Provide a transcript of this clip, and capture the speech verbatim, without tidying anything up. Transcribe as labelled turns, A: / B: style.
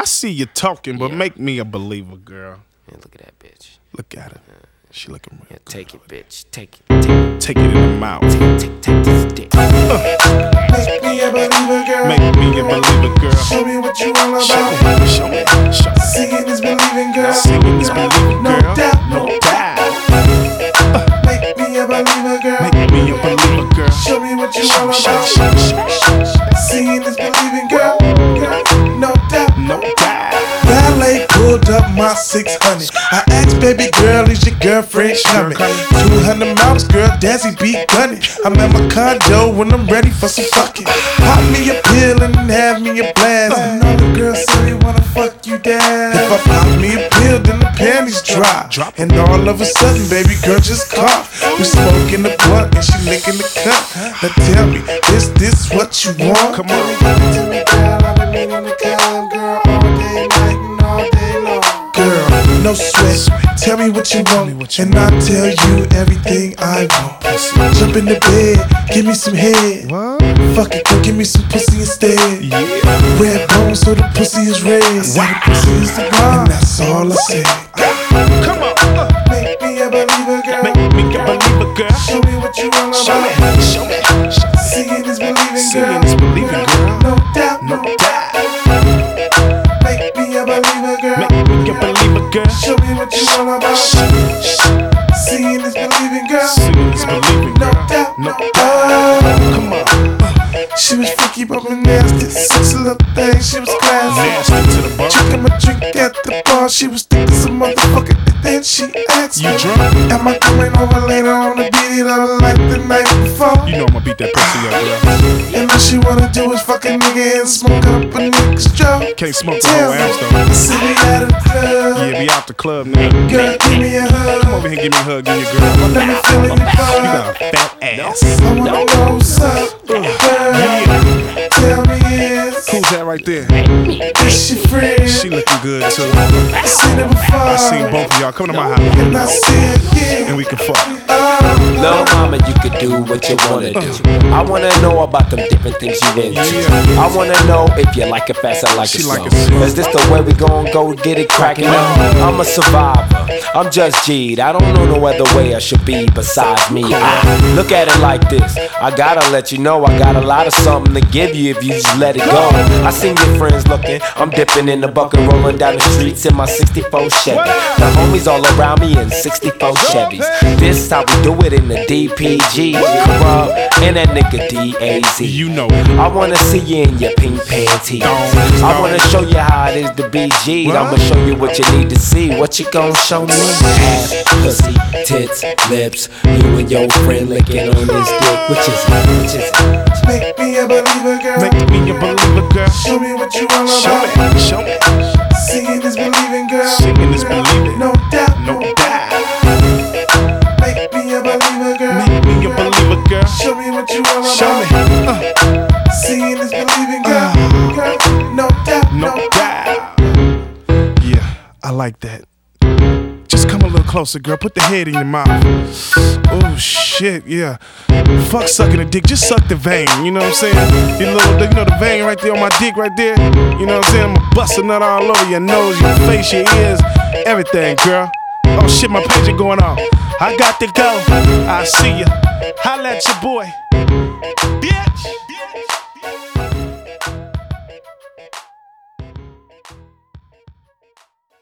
A: see you talking, but
B: Yeah.
A: make me a believer, girl.
B: Yeah, look at that bitch.
A: Look at her. She looking real
B: Yeah,
A: good.
B: take it, bitch. Take it. Take it.
A: Take it in the mouth.
B: Take, take, take this dick.
C: Make me a believer, girl.
A: Make me a believer, girl.
C: Show me what you all
A: Show
C: about.
A: me, show me, show me.
C: Seeing is believing, girl.
A: Singing is believing,
C: No
A: girl.
C: doubt,
A: No
C: no
A: doubt.
C: Make me a believer, girl.
A: Make me a believer, girl.
C: Show me what you
A: Show
C: all
A: me, show me,
C: about.
A: show me, show me, show me.
C: Seeing is believing, girl. Girl, no doubt.
A: No doubt.
C: Valet pulled up my six hundred. I asked baby girl, is your girlfriend coming? two hundred miles, girl, Dazzy be gunning. I'm at my condo when I'm ready for some fucking. Pop me a pill and have me a blast. And all the girls say they wanna fuck you down. If I pop me a pill, then the panties drop. And all of a sudden, baby girl just cough. We smoking the blunt and she licking the cup. Now tell me, is this what you want?
A: Come on.
C: Tell me, girl, I've been meaning to come, girl, all day, night, and all day long. Girl, no sweat. Tell me what you want, and I'll tell you everything I want. Jump in the bed, give me some head.
A: What?
C: Fuck it, go give me some pussy instead.
A: Yeah.
C: Red bone, so the pussy is red. So the pussy is the bomb, and that's all I say.
A: Come on. Uh,
C: Make me a believer, girl.
A: Make me a believer, girl.
C: Show me what you all
A: Show me,
C: about.
A: show me, show me.
C: Seeing is believing, girl.
A: Seeing is believing, girl.
C: No doubt,
A: No
C: no
A: doubt.
C: Make me a believer, girl.
A: Make me a believer, girl.
C: Show me what you all about. Seeing is believing, girl.
A: Seeing is believing,
C: No
A: girl.
C: doubt,
A: No
C: no
A: doubt.
C: doubt.
A: Come on.
C: She was freaky but me nasty. Sexy little thing, she was classy.
A: Nasty to the bone.
C: Drinking my drink at the bar, she was thinking some motherfucker. Then she asked
A: You
C: me,
A: drunk?
C: am I coming over later on to beat it up like the night before?
A: You know I'ma beat that pussy up, girl.
C: And all she wanna do is fuck a nigga and smoke up a nigga's joke.
A: Can't smoke the
C: Tell
A: whole
C: me,
A: ounce though.
C: see me at a club.
A: Yeah, we out the club now.
C: Girl, give me a hug.
A: Come over here, give me a hug, give me a girl.
C: Let me feel in your
A: You
C: body.
A: got a fat ass.
C: I wanna know what's up, girl.
A: Yeah.
C: Tell me is,
A: Who's that right there?
C: is she friend?
A: She looking good too.
C: I seen it before.
A: I seen both of y'all. Come to my house
C: And I said, yeah.
A: and we can fuck.
B: Lil' mama, you could do what you wanna do. I wanna know about them different things you into.
A: Yeah.
B: I wanna know if you like it fast or like
A: She
B: it
A: like
B: slow.
A: it slow.
B: Is this the way we gon' go get it crackin' up? I'm a survivor. I'm just G'd. I don't know no other way I should be besides me. I look at it like this. I gotta let you know I got a lot of something to give you if you just let it go. I seen your friends looking. I'm dipping in the bucket, rolling down the streets in my sixty-four Chevy. The homies all around me in sixty-four Chevys. This how we do it in the D P G. Corrupt and that nigga D A Z.
A: You know.
B: I wanna see you in your pink panties. I wanna show you how it is to be G'd. I'ma show you what you need to see. What you gon' show me? Ass, pussy, tits, lips. You and your friend licking on this dick. Which is it? Which is it?
C: Make me a believer, girl.
A: Make me a believer, girl.
C: Show me what you all
A: Show
C: about.
A: me, show me.
C: Seeing is believing, girl.
A: Singing is believing.
C: No doubt,
A: No doubt.
C: Make me a believer, girl.
A: Make me a believer, girl.
C: Show me what you all
A: Show me.
C: about.
A: Uh,
C: Seeing is believing, girl. Girl, no doubt,
A: no
C: no
A: doubt. Yeah, I like that. Just come a little closer, girl. Put the head in your mouth. Oh shit, yeah. Fuck sucking the dick. Just suck the vein. You know what I'm saying? Your little, you know the vein right there on my dick, right there. You know what I'm saying? I'ma bust a nut all over your nose, your face, your ears, everything, girl. Oh shit, my pager going off. I got to go. I see ya. Holla at your boy. Yeah.